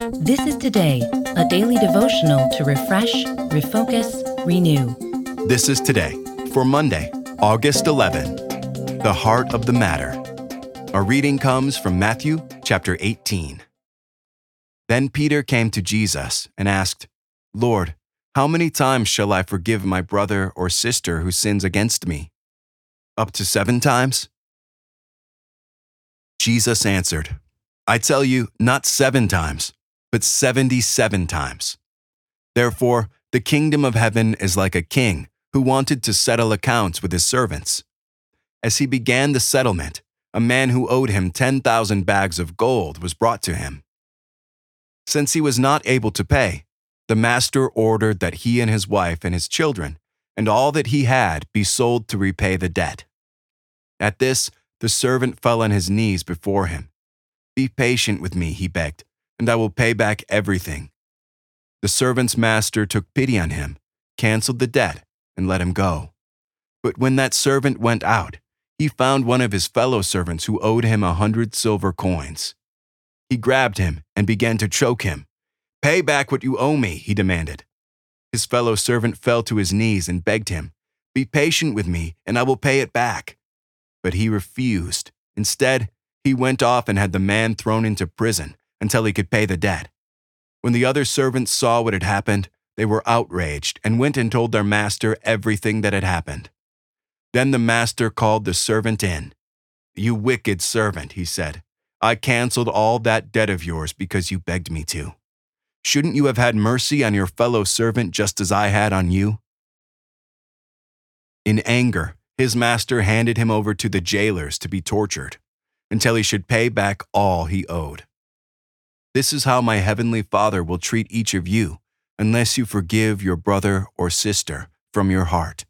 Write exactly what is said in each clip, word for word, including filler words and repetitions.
This is Today, a daily devotional to refresh, refocus, renew. This is Today for Monday, August eleventh, the heart of the matter. Our reading comes from Matthew chapter eighteen. Then Peter came to Jesus and asked, "Lord, how many times shall I forgive my brother or sister who sins against me? Up to seven times?" Jesus answered, "I tell you, not seven times, but seventy-seven times. Therefore, the kingdom of heaven is like a king who wanted to settle accounts with his servants. As he began the settlement, a man who owed him ten thousand bags of gold was brought to him. Since he was not able to pay, the master ordered that he and his wife and his children and all that he had be sold to repay the debt. At this, the servant fell on his knees before him. 'Be patient with me,' he begged, 'and I will pay back everything.' The servant's master took pity on him, canceled the debt, and let him go. But when that servant went out, he found one of his fellow servants who owed him a hundred silver coins. He grabbed him and began to choke him. 'Pay back what you owe me,' he demanded. His fellow servant fell to his knees and begged him, 'Be patient with me, and I will pay it back.' But he refused. Instead, he went off and had the man thrown into prison until he could pay the debt. When the other servants saw what had happened, they were outraged and went and told their master everything that had happened. Then the master called the servant in. 'You wicked servant,' he said, 'I canceled all that debt of yours because you begged me to. Shouldn't you have had mercy on your fellow servant just as I had on you?' In anger, his master handed him over to the jailers to be tortured until he should pay back all he owed. This is how my heavenly Father will treat each of you unless you forgive your brother or sister from your heart."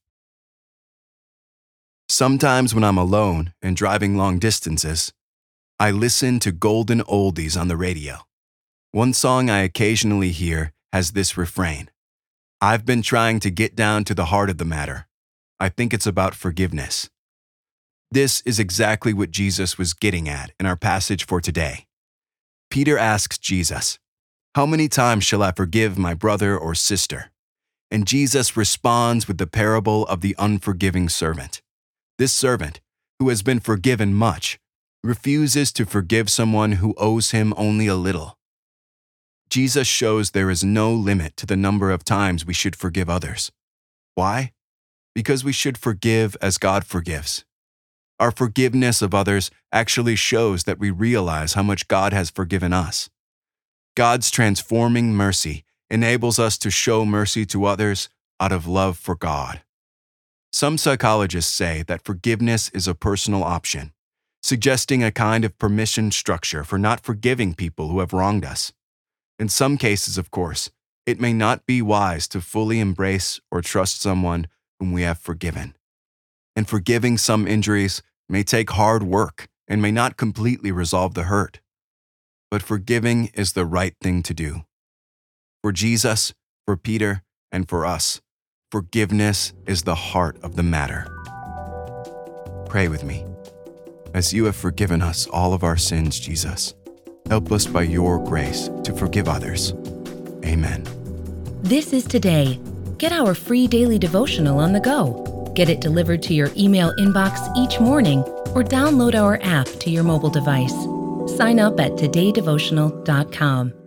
Sometimes when I'm alone and driving long distances, I listen to golden oldies on the radio. One song I occasionally hear has this refrain: "I've been trying to get down to the heart of the matter. I think it's about forgiveness." This is exactly what Jesus was getting at in our passage for today. Peter asks Jesus, "How many times shall I forgive my brother or sister?" And Jesus responds with the parable of the unforgiving servant. This servant, who has been forgiven much, refuses to forgive someone who owes him only a little. Jesus shows there is no limit to the number of times we should forgive others. Why? Because we should forgive as God forgives. Our forgiveness of others actually shows that we realize how much God has forgiven us. God's transforming mercy enables us to show mercy to others out of love for God. Some psychologists say that forgiveness is a personal option, suggesting a kind of permission structure for not forgiving people who have wronged us. In some cases, of course, it may not be wise to fully embrace or trust someone whom we have forgiven. And forgiving some injuries may take hard work and may not completely resolve the hurt. But forgiving is the right thing to do. For Jesus, for Peter, and for us, forgiveness is the heart of the matter. Pray with me. As you have forgiven us all of our sins, Jesus, help us by your grace to forgive others. Amen. This is Today. Get our free daily devotional on the go. Get it delivered to your email inbox each morning or download our app to your mobile device. Sign up at today devotional dot com.